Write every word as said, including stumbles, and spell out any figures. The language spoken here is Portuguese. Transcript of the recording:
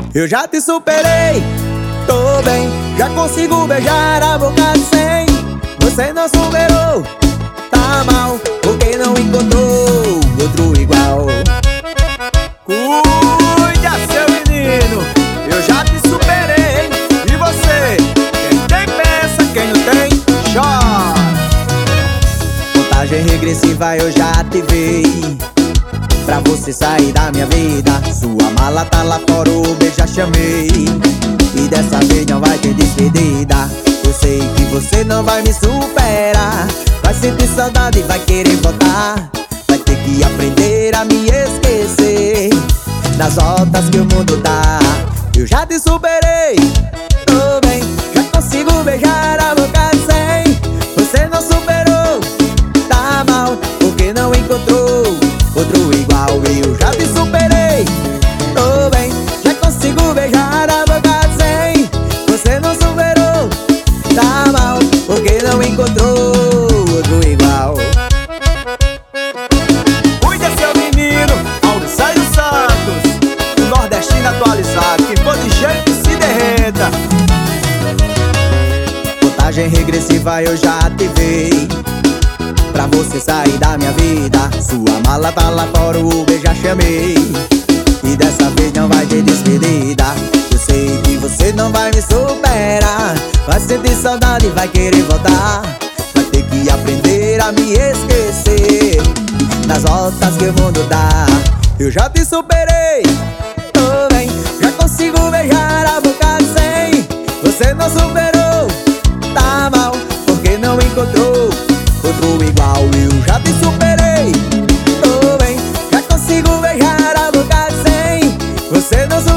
Eu já te superei, tô bem, já consigo beijar a boca de cem. Você não superou, tá mal, porque não encontrou outro igual. Cuida, seu menino, eu já te superei. E você? Quem tem pensa, quem não tem, chora. Contagem regressiva eu já ativei, pra você sair da minha vida. Sua mala tá lá fora, o beijo já chamei, e dessa vez não vai ter despedida. Eu sei que você não vai me superar, vai sentir saudade e vai querer voltar. Vai ter que aprender a me esquecer das voltas que o mundo dá. Eu já te superei, tô bem, já consigo beijar a boca de cem. Você não superou, tá mal, porque não encontrou outro igual. Eu já te superei, tô bem, já consigo beijar a boca de cem. Você não superou, tá mal, porque não encontrou outro igual. Cuida, seu menino, Auricélio Santos, o nordestino atualizado, que for de jeito se derreta. Contagem regressiva eu já ativei, pra você sair da minha vida. Sua mala tá lá fora, o Uber já chamei, e dessa vez não vai ter despedida. Eu sei que você não vai me superar, vai sentir saudade e vai querer voltar. Vai ter que aprender a me esquecer das voltas que o mundo dá. Eu já te superei, tô bem, já consigo beijar a boca de cem. Você não superou, tá mal, porque não encontrou outro igual. Eu já te superei, tô bem, já consigo beijar a boca de cem. Você não